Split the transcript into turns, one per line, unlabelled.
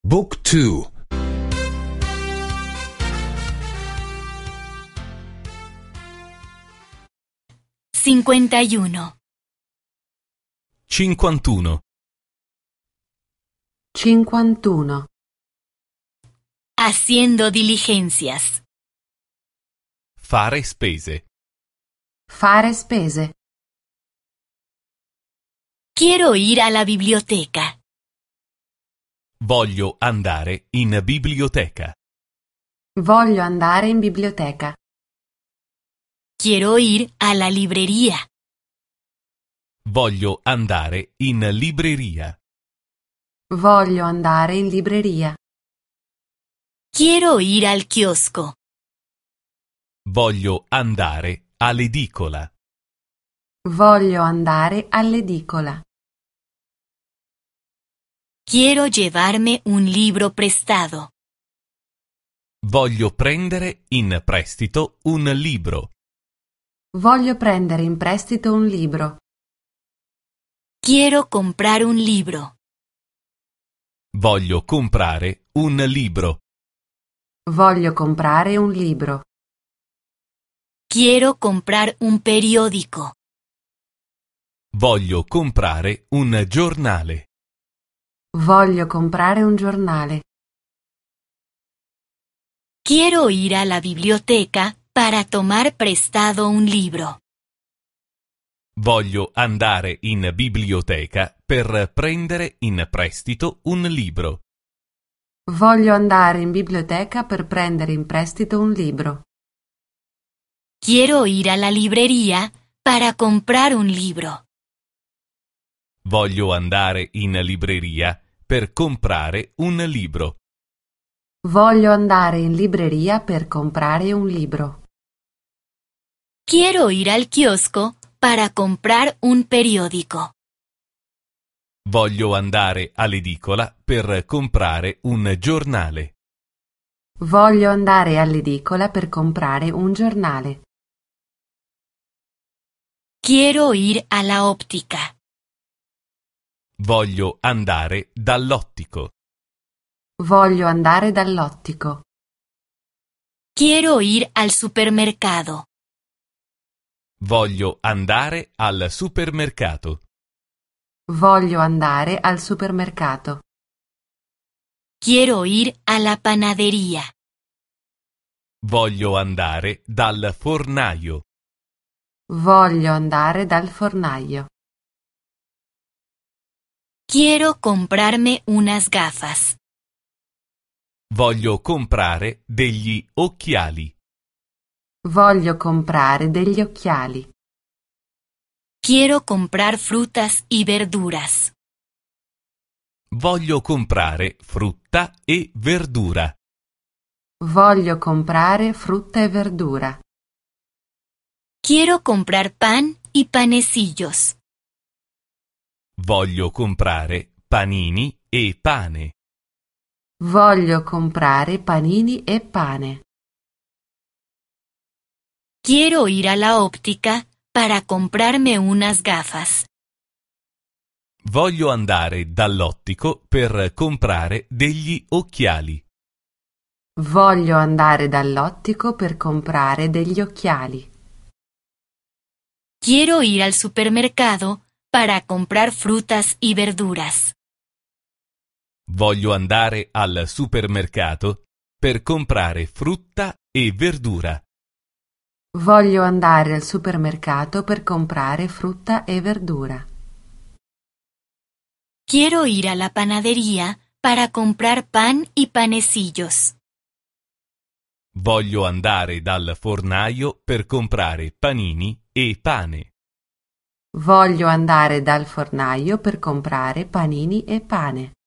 Book 2.
51.
51.
51.
Haciendo diligencias.
Fare spese.
Fare spese.
Quiero ir a la biblioteca.
Voglio andare in biblioteca.
Voglio andare in biblioteca.
Quiero ir a la librería.
Voglio andare in libreria.
Voglio andare in libreria.
Quiero ir al kiosco.
Voglio andare all'edicola.
Voglio andare all'edicola.
Quiero llevarme un libro prestado.
Voglio prendere in prestito un libro.
Voglio prendere in prestito un libro.
Quiero comprar un libro.
Voglio comprare un libro.
Voglio comprare un libro.
Quiero comprar un periódico.
Voglio comprare un giornale.
Voglio comprare un giornale.
Quiero ir a la biblioteca para tomar prestado un libro.
Voglio andare in biblioteca per prendere in prestito un libro.
Voglio andare in biblioteca per prendere in prestito un libro.
Quiero ir a la librería para comprar un libro.
Voglio andare in libreria per comprare un libro.
Voglio andare in libreria per comprare un libro.
Quiero ir al kiosco para comprar un periódico.
Voglio andare all'edicola per comprare un giornale.
Voglio andare all'edicola per comprare un giornale.
Quiero ir a la óptica.
Voglio andare dall'ottico.
Voglio andare dall'ottico.
Quiero ir al supermercado.
Voglio andare al supermercato.
Voglio andare al supermercato.
Quiero ir a la panadería.
Voglio andare dal fornaio.
Voglio andare dal fornaio.
Quiero comprarme unas gafas.
Voglio comprare degli occhiali.
Voglio comprare degli occhiali.
Quiero comprar frutas y verduras.
Voglio comprare frutta e verdura.
Voglio comprare frutta e verdura.
Quiero comprar pan y panecillos.
Voglio comprare panini e pane.
Voglio comprare panini e pane.
Quiero ir a la óptica para comprarme unas gafas.
Voglio andare dall'ottico per comprare degli occhiali.
Voglio andare dall'ottico per comprare degli occhiali.
Quiero ir al supermercado para comprar frutas y verduras.
Voglio andare al supermercato per comprare frutta e verdura.
Voglio andare al supermercato per comprare frutta e verdura.
Quiero ir a la panadería para comprar pan y panecillos.
Voglio andare dal fornaio per comprare panini e pane.
Voglio andare dal fornaio per comprare panini e pane.